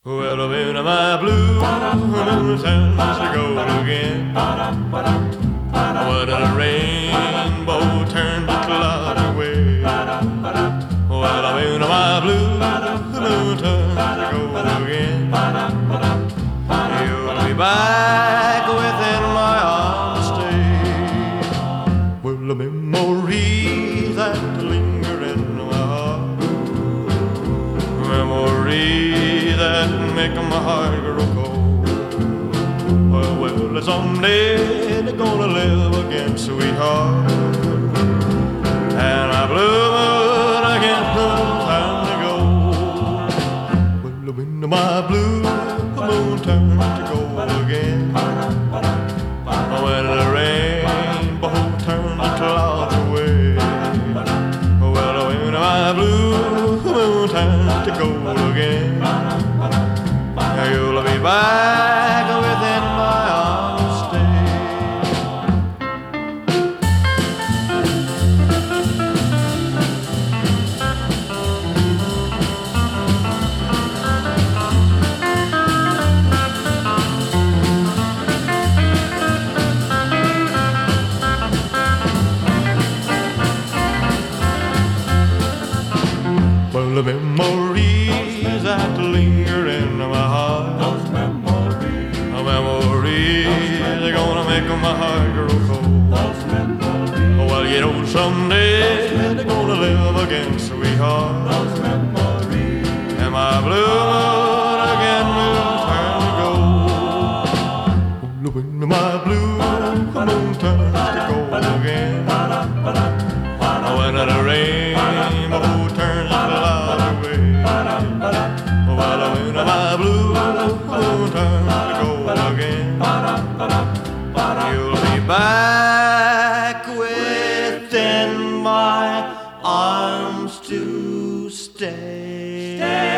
Well, when my blue moon turns to gold again, when the rainbow turns to cloud away, well, when my blue moon turns to gold again, you'll be back within my arms stay. Well, the memories that linger in my heart, memories that make my heart grow cold. Well, someday they're gonna live again, sweetheart, and my blue moon again, no time to go. Well, when my blue moon turns to gold again, when the rainbow turns the clouds away, well, when my blue moon turns to gold again, you'll be back within my arms stay. Well, the memories that linger in my heart, those memories are gonna make my heart grow cold. Those memories, well, you know someday they're gonna live again, sweetheart. Those memories, and my blue moon again will turn to gold. When my blue moon turns to gold again, when the rainbow turns the clouds away, well, when my blue moon turns to gold again, you'll be back within my arms to stay.